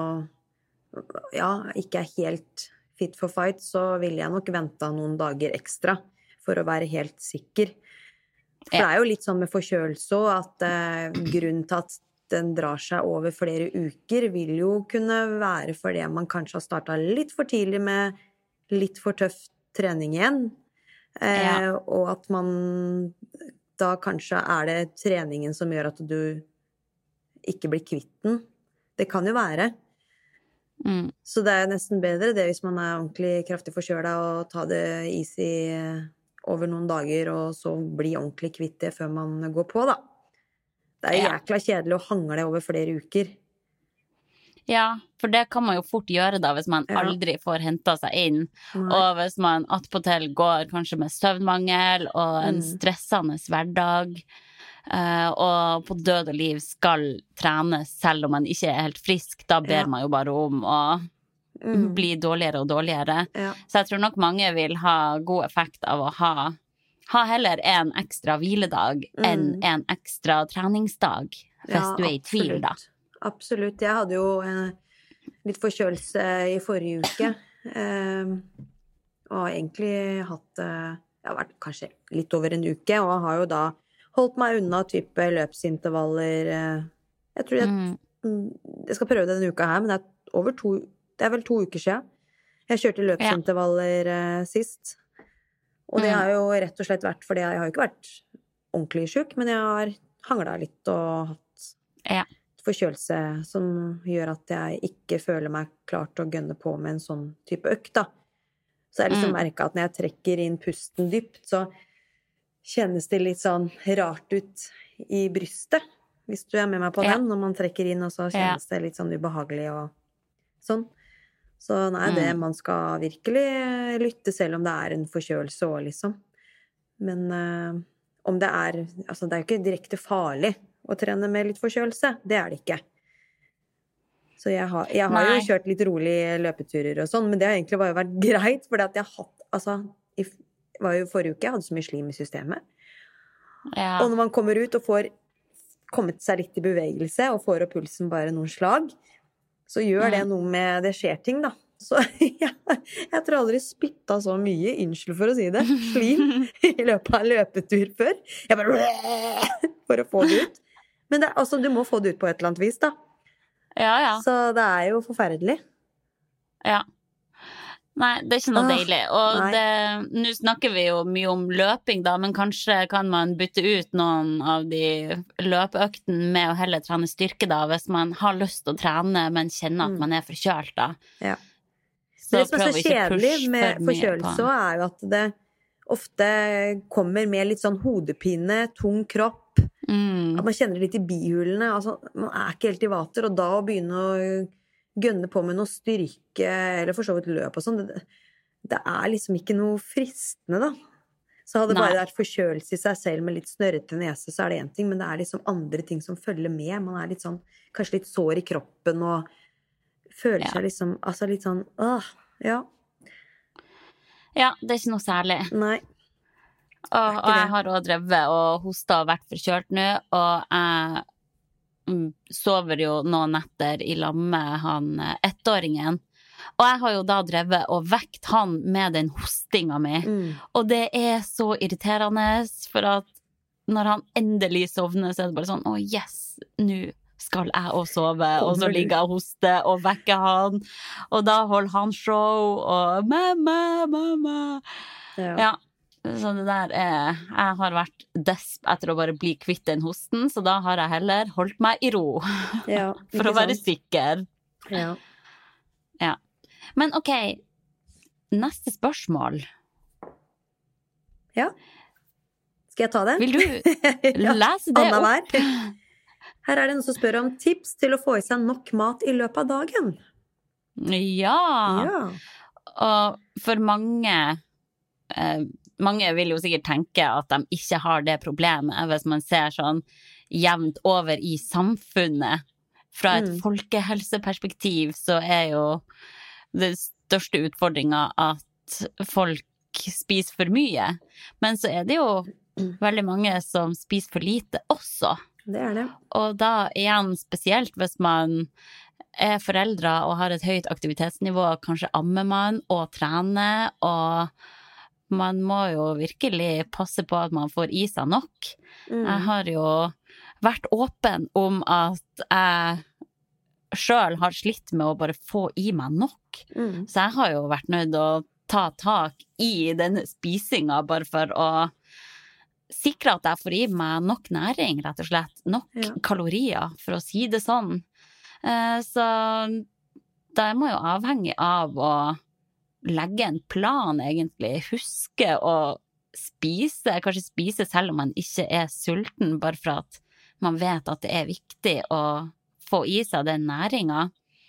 og ja, ikke er helt fit for fight, så vil jeg nok vente noen dager ekstra for å være helt sikker. For det er jo litt sånn med forkjølelse også, at eh, grunnen til at den drar seg over flere uker vil jo kunne være fordi man kanskje har startet litt for tidlig med litt for tøff trening igjen. Eh, ja. Og at man da kanskje er det treningen som gjør at du ikke blir kvitt den. Det kan jo være. Mm. Så det er nesten bedre det hvis man er ordentlig kraftig forkjølet og ta det easy over noen dager, og så bli ordentlig kvitt det før man går på, da. Det er jo jækla kjedelig å hangle over flere uker. Ja, for det kan man jo fort gjøre da, hvis man ja. aldri får hentet seg inn, Nei. og hvis man attpåtil går kanskje med søvnmangel og en mm. stressende hverdag, uh, og på død og liv skal trenes selv om man ikke er helt frisk, da ber ja. man jo bare om å Mm. blir dårligere og dårligere. Ja. Så jeg tror nok mange vil ha god effekt av å ha, ha heller en ekstra hviledag mm. enn en ekstra treningsdag, hvis ja, du er i tvil da. Absolutt. Jeg hadde jo en, litt forkjølelse i forrige uke, eh, og egentlig hatt, jeg har vært kanskje litt over en uke, og har jo da holdt meg unna type løpsintervaller. Jeg tror jeg, mm. jeg skal prøve det denne uka her, men det er over to Det er vel to uker siden. Jeg kjørte løpsintervaller ja. eh, sist. Og det har jo rett og slett vært fordi jeg har jo ikke vært ordentlig syk, men jeg har hanglet litt og hatt ja. forkjølelse som gjør at jeg ikke føler meg klar til å gønne på med en sånn type økt, da. Så jeg liksom mm. merket at når jeg trekker inn pusten dypt, så kjennes det litt sånn rart ut i brystet, hvis du er med meg på ja. den, når man trekker inn, og så kjennes ja. det litt sånn ubehagelig og sånn. Så nei, det man skal virkelig lytte selv om det er en forkjølelse også, liksom. Men uh, om det er, altså det er jo ikke direkte farlig å trene med litt forkjølelse, det er det ikke. Så jeg har, jeg har jo kjørt litt rolig løpeturer og sånn, men det har egentlig bare vært greit, fordi at jeg har hatt, altså, i, var jo forrige uke, jeg hadde så mye slim i systemet. Ja. Og når man kommer ut og får kommet seg litt i bevegelse, og får opp pulsen bare noen slag, så gjør det noe med, det skjer ting da. Så jeg, jeg tror aldri spyttet så mye, unnskyld for å si det, slim i løpet av en løpetur før. Jeg bare, for å få det ut. Men det, altså, du må få det ut på et eller annet vis da. Ja, ja. Så det er jo forferdelig. Ja. Nei, det er ikke noe deilig. Og det, nå snakker vi jo mye om løping da, men kanskje kan man bytte ut noen av de løpeøktene med å heller trene styrke da, hvis man har lyst til å trene, men kjenner at man er forkjølt da. Ja. Så det som er så kjedelig med forkjølelse er jo at det ofte kommer med litt sånn hodepine, tung kropp, mm. at man kjenner litt i bihulene, altså man er ikke helt i vater, og da å begynne å gønne på med noe styrke, eller for så vidt løp og sånn, det, det er liksom ikke noe fristende da. Så hadde det bare vært forkjølelse i seg selv med litt snørrete nese, så er det en ting, men det er liksom andre ting som følger med. Man er litt sånn, kanskje litt sår i kroppen, og føler ja. seg liksom, altså litt sånn, åh, ja. Ja, det er ikke noe særlig. Nei. Og, og jeg har også drevet og hostet og vært forkjølt nå, og jeg sover jo noen netter i lag med han ettåringen. Og jeg har jo da drevet og vekt han med den hostinga mi. Mm. Og det er så irriterende, for at når han endelig sovner, så er det bare sånn, å yes, nå skal jeg også sove, og så ligger jeg og hoster og vekker han, og da holder han show, og mamma, mamma. Ja. Ja. Så det der er, jeg har vært desp etter å bare bli kvitt den hosten, så da har jeg heller holdt meg i ro, ja, for å være sant? Sikker. Ja. Ja. Men ok, neste spørsmål. Ja. Skal jeg ta det? Vil du lese det Anna opp? Her er det noen som spør om tips til å få i seg nok mat i løpet av dagen. Ja. Ja. Og for mange eh, mange vil jo sikkert tenke at de ikke har det problemet, hvis man ser sånn jevnt over i samfunnet. Fra et Mm. folkehelseperspektiv så er jo det største utfordringen at folk spiser for mye. Men så er det jo veldig mange som spiser for lite også. Det er det. Og da igjen spesielt hvis man er foreldre og har et høyt aktivitetsnivå, kanskje ammer man og trener, og man må jo virkelig passe på at man får i seg nok. Mm. Jeg har jo vært åpen om at jeg selv har slitt med å bare få i meg nok. Mm. Så jeg har jo vært nødt til å ta tak i denne spisinga bare for å sikre at jeg får i meg nok næring, rett og slett. Nok Ja. kalorier, for å si det sånn. Eh, Så da er man jo avhengig av å legge en plan, egentlig. Huske å spise, kanskje spise selv om man ikke er sulten, bare for at man vet at det er viktig å få i seg den næringa.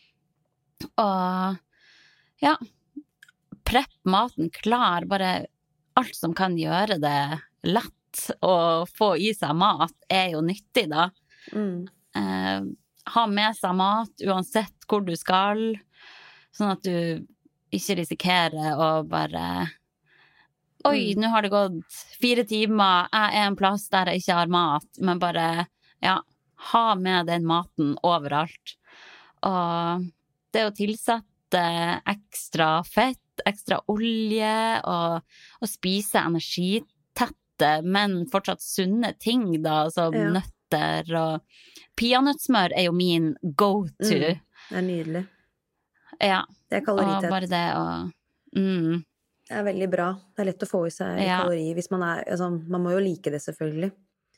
Og ja, prepp maten klar, bare alt som kan gjøre det lett å få i seg mat er jo nyttig da. Mm. Eh, ha med seg mat uansett hvor du skal, sånn at du ikke risikerer å bare oi, Mm. nå har det gått fire timer, jeg er en plass der jeg ikke har mat, men bare, ja, ha med den maten overalt. Og det å tilsette ekstra fett, ekstra olje, og, og spise energitette, men fortsatt sunne ting da, som Ja. nøtter, og peanøttsmør er jo min go-to. Mm. Det er nydelig. Ja, Det er og kaloritett. bare det å... Mm. Det er veldig bra. Det er lett å få i seg Ja. kalorier hvis man er altså, man må jo like det, selvfølgelig.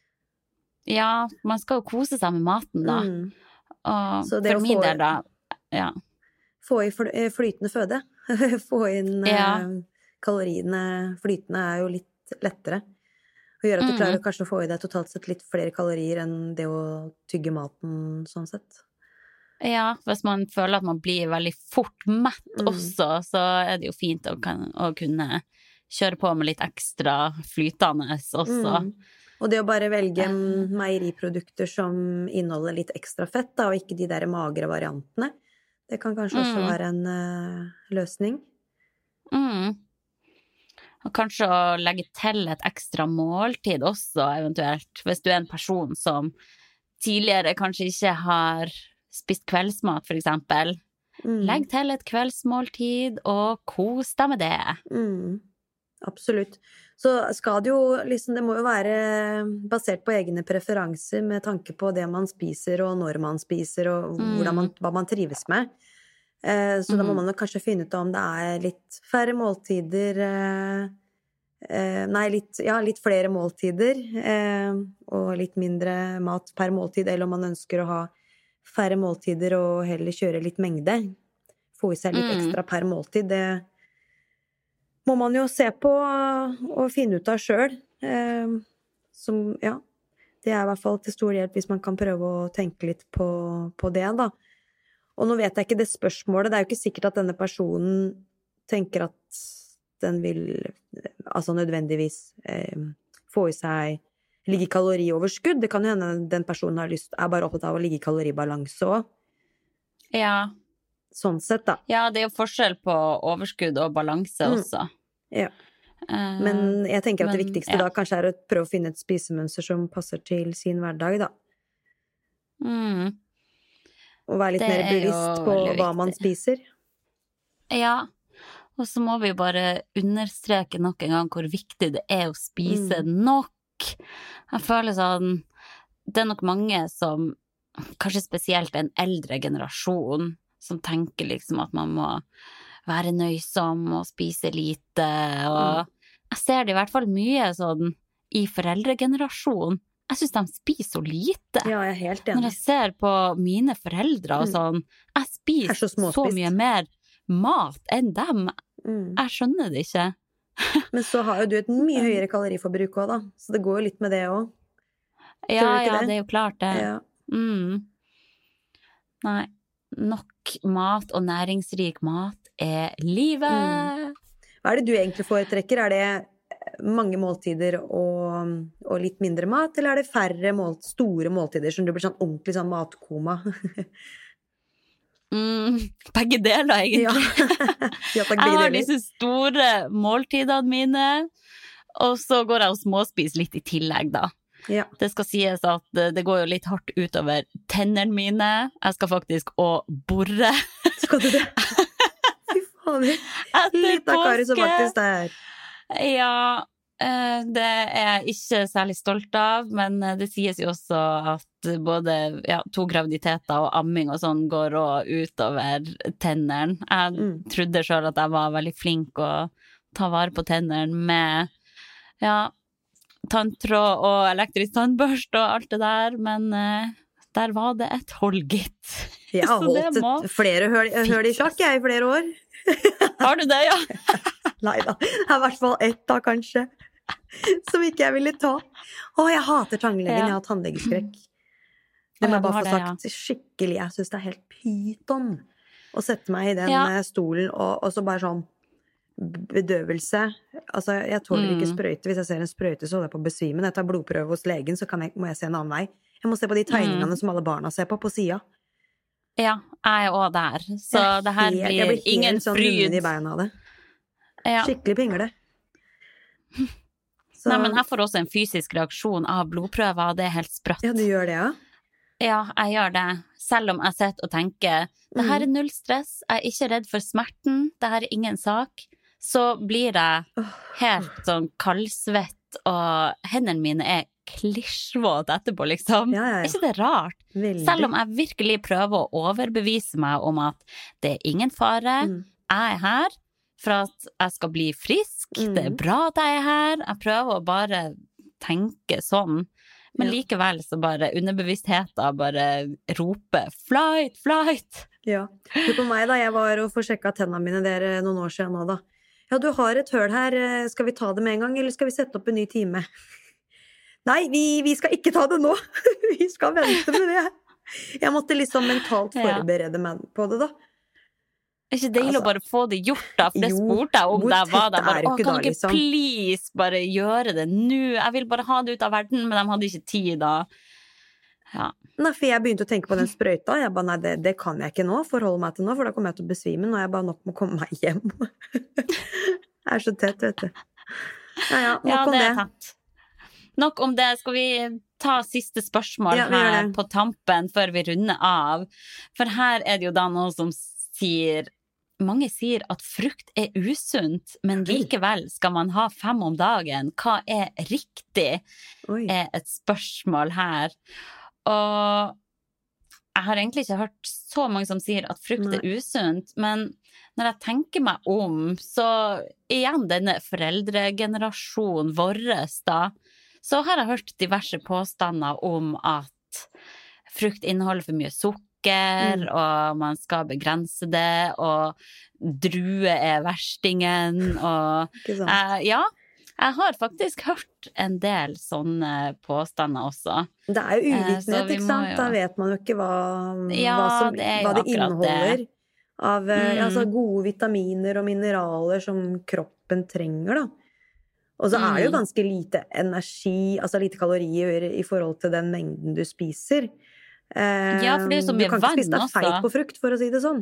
Ja, man skal jo kose seg med maten da. Mm. Og Så det for å min få- del da, ja. Få i fly- eh, flytende føde. Få inn Ja. eh, kaloriene flytende er jo litt lettere. Og gjør at du Mm. klarer kanskje å få i deg totalt sett litt flere kalorier enn det å tygge maten, sånn sett. Ja, hvis man føler at man blir veldig fort mett Mm. også, så er det jo fint å, kan, å kunne kjøre på med litt ekstra flytende også. Mm. Og det å bare velge Eh. meieriprodukter som inneholder litt ekstra fett, da, og ikke de der magre variantene, det kan kanskje også Mm. være en eh, løsning. Mm. Og kanskje å legge til et ekstra måltid også, eventuelt. Hvis du er en person som tidligere kanskje ikke har spist kveldsmat, for eksempel. Mm. Legg til et kveldsmåltid, og kos deg med det. Mm. Absolutt. Så skal det jo liksom, det må jo være basert på egne preferanser med tanke på det man spiser, og når man spiser, og Mm. hvordan man, hva man trives med. Eh, så da må Mm. man jo kanskje finne ut om det er litt færre måltider, eh, eh, nei, litt, ja, litt flere måltider, eh, og litt mindre mat per måltid, eller om man ønsker å ha færre måltider og heller kjøre litt mengde. Få i seg litt Mm. ekstra per måltid, det må man jo se på og finne ut av selv. Eh, som, ja, det er i hvert fall til stor hjelp hvis man kan prøve å tenke litt på, på det, da. Og nå vet jeg ikke det spørsmålet, det er jo ikke sikkert at denne personen tenker at den vil, altså nødvendigvis, eh, få i seg, ligge i kalorioverskudd. Det kan jo hende den personen har lyst, er bare opptatt av å ligge i kaloribalanse også. Ja. Sånn sett, da. Ja, det er jo forskjell på overskudd og balanse Mm. også. Ja. Eh, Men jeg tenker at det men, viktigste ja. da kanskje er å prøve å finne et spisemønster som passer til sin hverdag, da. mm. Og være litt Det mer er jo bevisst på veldig hva man viktig. spiser. Ja, og så må vi jo bare understreke nok en gang hvor viktig det er å spise Mm. nok. Jeg føler sånn, det er nok mange som, kanskje spesielt en eldre generasjon, som tenker liksom at man må være nøysom og spise lite, og jeg ser det i hvert fall mye sånn i foreldregenerasjon. Jeg synes de spiser så lite. Ja, jeg er helt Når enig. jeg ser på mine foreldre og Mm. sånn, jeg Er spiser så så, småspist. mye mer mat enn dem. Mm. Jeg skjønner det ikke. Men så har jo du et mye høyere kaloriforbruk òg, da. Så det går jo litt med det òg. Ja, du ikke ja, det? det er jo klart det. Ja. Mm. Nei, nok mat og næringsrik mat er livet. Mm. I Hva er det du egentlig foretrekker? Er det mange måltider og, og litt mindre mat, eller er det færre mål, store måltider som du blir sånn ordentlig sånn matkoma? mm, begge deler, egentlig. Ja. Ja, takk, begge jeg har deler. disse store måltidene mine, og så går jeg og småspiser litt i tillegg, da. Ja. Det skal sies at det går jo litt hardt utover tennene mine. Jeg skal faktisk å borre. Skal du det? Fy faen. Litt av kari som faktisk det er. Ja, det er jeg ikke særlig stolt av, men det sies jo også at både ja, to graviditeter og amming og sånn går også utover tennene. Jeg mm. trodde selv at jeg var veldig flink å ta vare på tennene med ja, tanntråd og elektrisk tannbørst og alt det der, men uh, der var det et hold, gitt. Jeg har holdt må... flere høl i sjakk, jeg, i flere år. Har du det, ja? Neida, det er i hvert fall ett da, kanskje, som ikke jeg ville ta. Å, jeg hater tannlegen, ja. Jeg har tannlegeskrekk. Det må jeg bare få sagt det, ja. Skikkelig, jeg synes det er helt pyton å sette meg i den ja. stolen, og, og så bare sånn, bedøvelse, altså jeg tåler ikke sprøyte. Hvis jeg ser en sprøyte så holder jeg på å besvime. Når jeg tar blodprøve hos legen så kan jeg, må jeg se en annen vei. Jeg må se på de tegningene mm. som alle barna ser på på siden. Ja, jeg er også der. Så det, det her blir, jeg blir ingen sånn fryd. I beina av det. Ja. Skikkelig pingle. Så... Nei, men jeg får også en fysisk reaksjon av blodprøver, og det er helt sprøtt. Ja, du gjør det, ja? Ja, jeg gjør det. Selv om jeg sitter og tenker, det her er null stress, jeg er ikke redd for smerten, det her er ingen sak. Så blir jeg helt sånn kaldsvett, og hendene mine er klisjvåt etterpå, liksom. Ja, ja, ja. Er ikke det rart? Veldig. Selv om jeg virkelig prøver å overbevise meg om at det er ingen fare, mm. jeg er her for at jeg skal bli frisk, mm. det er bra at jeg er her, jeg prøver å bare tenke sånn, men ja. likevel så bare underbevisstheten bare roper flight, flight. Ja, du på meg da, jeg var og forsjekket tennene mine der noen år siden nå da. Ja, du har et høl her, skal vi ta det med en gang, eller skal vi sette opp en ny time? Nei, vi, vi skal ikke ta det nå, vi skal vente med det. Jeg måtte liksom mentalt forberede meg på det da. Er ikke deilig altså, å bare få det gjort da, for det spurte jeg om det var det. Bare, å, kan du ikke liksom. please bare gjøre det nå? Jeg vil bare ha det ut av verden, men de hadde ikke tid da. Ja. Nei, for jeg begynte å tenke på den sprøyta. Jeg bare, nei, det, det kan jeg ikke nå, forholde meg til nå, for da kommer jeg til å besvime, og jeg bare nok må komme meg hjem. Det er så tett, vet du. Ja, ja, nok ja, om det. det. Er tett. Nok om det. Skal vi ta siste spørsmål ja, her på tampen før vi runder av? For her er det jo da noe som sier, mange sier at frukt er usunt, men likevel skal man ha fem om dagen. Hva er riktig? Oi. Er et spørsmål her. Og jeg har egentlig ikke hørt så mange som sier at frukt Nei. Er usunt, men når jeg tenker meg om, så igjen denne foreldregenerasjonen våres da, så har jeg hørt diverse påstander om at frukt inneholder for mye sukker, mm. og man skal begrense det, og drue er verstingen, og eh, ja, jeg har faktisk hørt en del sånne påstander også. Det er jo uvitenhet, ikke sant? Jo... Da vet man jo ikke hva, ja, hva, som, det, hva det inneholder det. Av mm. altså, gode vitaminer og mineraler som kroppen trenger, da. Og så mm. er det jo ganske lite energi, altså lite kalorier i forhold til den mengden du spiser. Eh, ja, for det er jo så mye vann også. Du kan ikke spise deg feit på frukt, for å si det sånn.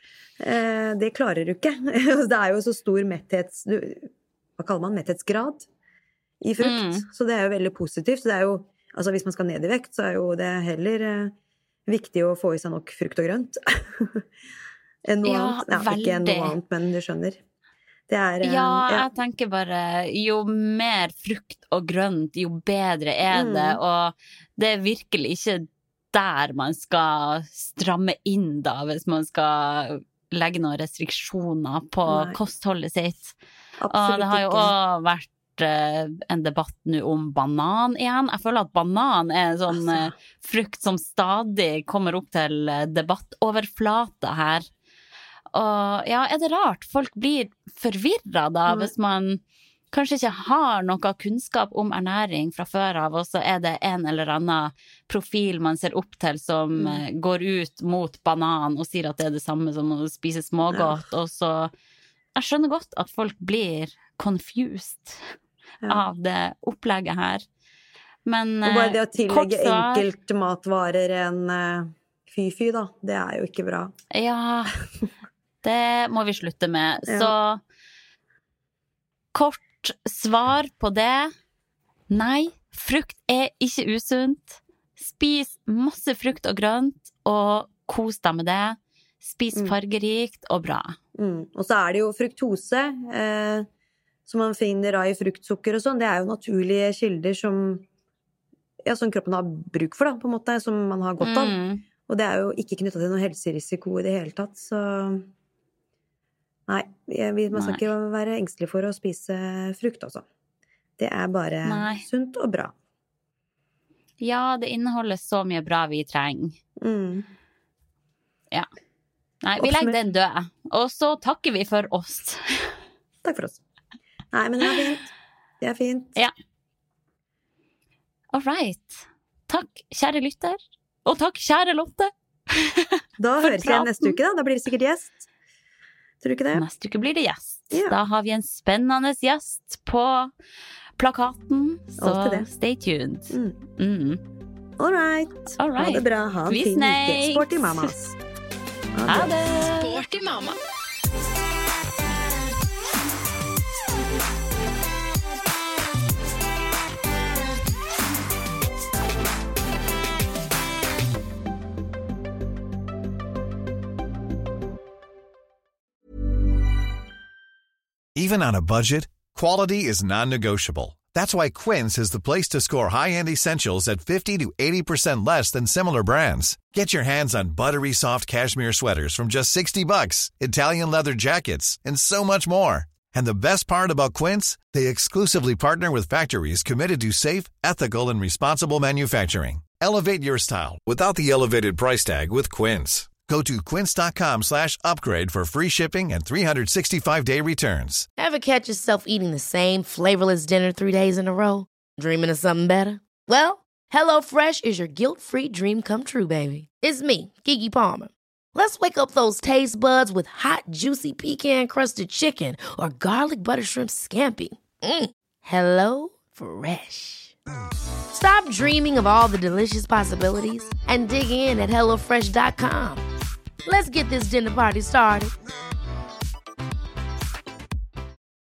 Eh, det klarer du ikke. Det er jo så stor metthets... Du, hva kaller man metthetsgrad i frukt, mm. så det er jo veldig positivt. Så det er jo, altså hvis man skal ned i vekt, så er jo det heller eh, viktig å få i seg nok frukt og grønt. enn noe ja, annet. Ja, veldig. Ikke noe annet, men du skjønner. Det er, ja, ja, jeg tenker bare, jo mer frukt og grønt, jo bedre er det, mm. og det er virkelig ikke der man skal stramme inn da, hvis man skal legge noen restriksjoner på Nei. Kostholdet sitt. Absolutt og det har jo ikke. også vært uh, en debatt nå om banan igjen. Jeg føler at banan er en sånn altså. uh, frukt som stadig kommer opp til uh, debattoverflata her. Og ja, er det rart? Folk blir forvirret da, mm. hvis man kanskje ikke har noe kunnskap om ernæring fra før av, og så er det en eller annen profil man ser opp til som mm. uh, går ut mot banan og sier at det er det samme som å spise smågodt, ja. og så jeg skjønner godt at folk blir confused ja. av det opplegget her. Men og bare det å tillegge svar, enkelte matvarer en uh, fy-fy da, det er jo ikke bra. Ja, det må vi slutte med. Ja. Så kort svar på det. Nei, frukt er ikke usunt. Spis masse frukt og grønt, og kos deg med det. Spis fargerikt og bra. Mm. Og så er det jo fruktose, eh, som man finner i fruktsukker og sånn. Det er jo naturlige kilder som, ja, som kroppen har bruk for, da, på en måte, som man har godt av. Mm. Og det er jo ikke knyttet til noen helserisiko i det hele tatt, så nei, man skal nei. ikke være engstelig for å spise frukt også. Det er bare nei. sunt og bra. Ja, det inneholder så mye bra vi trenger. Mm. Ja. Nei, vi legger den død. Og så takker vi for oss. Takk for oss. Nei, men det er fint. Det er fint. Ja. All right. Takk, kjære lytter. Og takk, kjære Lotte. Da høres jeg neste uke, da. Da blir det sikkert gjest. Tror du ikke det? Neste uke blir det gjest. Ja. Da har vi en spennende gjest på plakaten. Så stay tuned. Mm. Mm. All right. All right. Ha det bra. Ha en fin uke. Sporty mammas. Ha det. Sporty mamma. Even on a budget, quality is non-negotiable. That's why Quince is the place to score high-end essentials at fifty to eighty percent less than similar brands. Get your hands on buttery soft cashmere sweaters from just sixty bucks, Italian leather jackets, and so much more. And the best part about Quince, they exclusively partner with factories committed to safe, ethical, and responsible manufacturing. Elevate your style without the elevated price tag with Quince. Go to quince.com slash upgrade for free shipping and three sixty-five day returns. Ever catch yourself eating the same flavorless dinner three days in a row? Dreaming of something better? Well, HelloFresh is your guilt-free dream come true, baby. It's me, Keke Palmer. Let's wake up those taste buds with hot, juicy pecan-crusted chicken or garlic butter shrimp scampi. Mm. Hello Fresh. Stop dreaming of all the delicious possibilities and dig in at hello fresh dot com. Let's get this dinner party started.